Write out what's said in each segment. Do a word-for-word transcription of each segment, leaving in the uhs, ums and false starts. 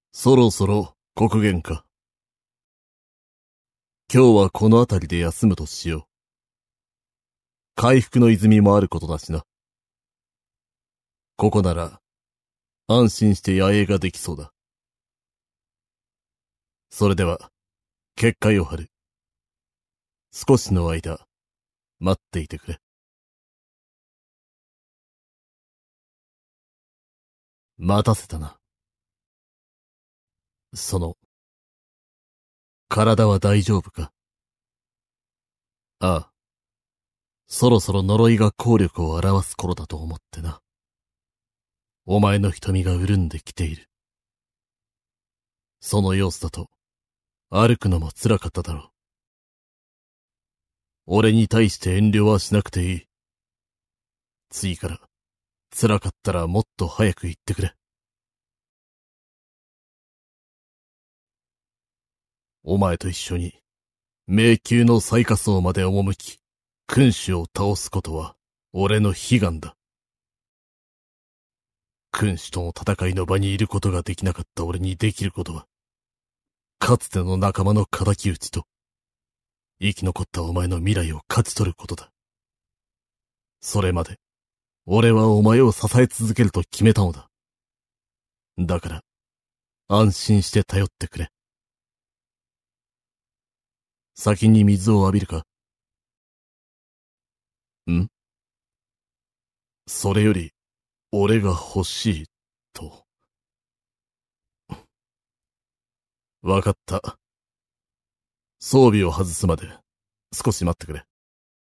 そろそろ刻限か。今日はこの辺りで休むとしよう。回復の泉もあることだしな。ここなら、安心して野営ができそうだ。それでは、結界を張る。少しの間、待っていてくれ。待たせたな。その、体は大丈夫か？ああ。そろそろ呪いが効力を表す頃だと思ってな。お前の瞳が潤んできている。その様子だと、歩くのも辛かっただろう。俺に対して遠慮はしなくていい。次から、辛かったらもっと早く言ってくれ。お前と一緒に、迷宮の最下層まで赴き、君主を倒すことは、俺の悲願だ。君主との戦いの場にいることができなかった俺にできることは、かつての仲間の敵討ちと、生き残ったお前の未来を勝ち取ることだ。それまで、俺はお前を支え続けると決めたのだ。だから、安心して頼ってくれ。先に水を浴びるか？ん？それより、俺が欲しい、と。わかった。装備を外すまで、少し待ってくれ。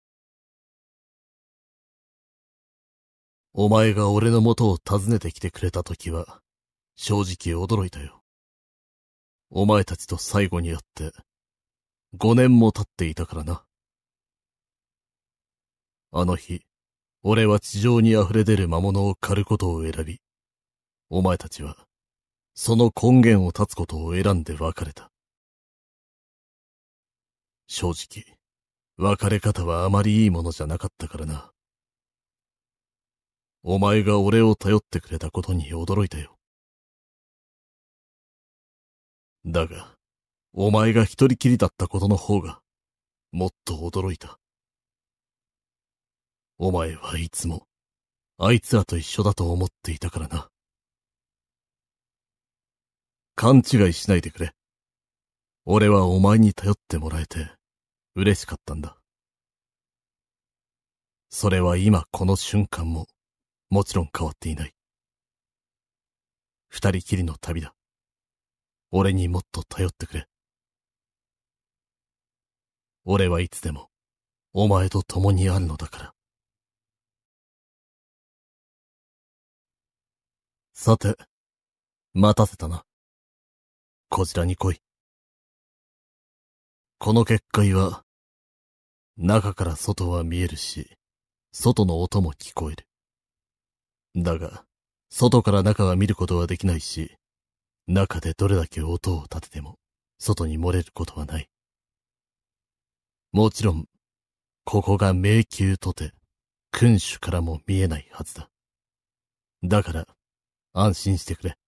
お前が俺の元を訪ねてきてくれたときは、正直驚いたよ。お前たちと最後に会って、五年も経っていたからな。あの日、俺は地上に溢れ出る魔物を狩ることを選び、お前たちは、その根源を断つことを選んで別れた。正直、別れ方はあまりいいものじゃなかったからな。お前が俺を頼ってくれたことに驚いたよ。だが、お前が一人きりだったことの方が、もっと驚いた。お前はいつも、あいつらと一緒だと思っていたからな。勘違いしないでくれ。俺はお前に頼ってもらえて、嬉しかったんだ。それは今この瞬間も、もちろん変わっていない。二人きりの旅だ。俺にもっと頼ってくれ。俺はいつでも、お前と共にあるのだから。さて、待たせたな。こちらに来い。この結界は、中から外は見えるし、外の音も聞こえる。だが、外から中は見ることはできないし、中でどれだけ音を立てても、外に漏れることはない。もちろん、ここが迷宮とて、君主からも見えないはずだ。だから、安心してくれ。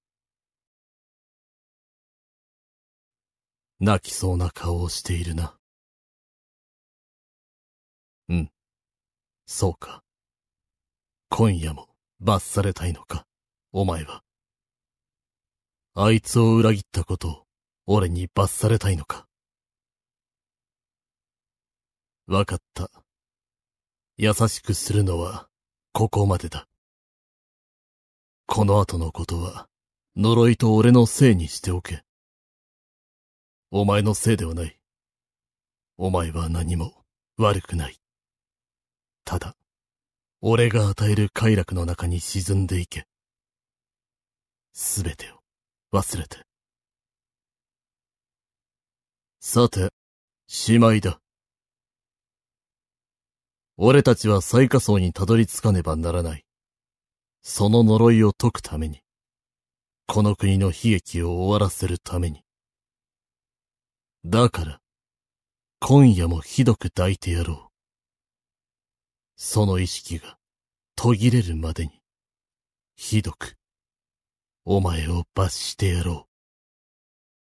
泣きそうな顔をしているな。うん。そうか。今夜も罰されたいのか、お前は。あいつを裏切ったことを、俺に罰されたいのか。わかった。優しくするのは、ここまでだ。この後のことは、呪いと俺のせいにしておけ。お前のせいではない。お前は何も悪くない。ただ、俺が与える快楽の中に沈んでいけ。すべてを忘れて。さて、しまいだ。俺たちは最下層にたどり着かねばならない。その呪いを解くために。この国の悲劇を終わらせるために。だから、今夜もひどく抱いてやろう。その意識が途切れるまでに、ひどく、お前を罰してやろう。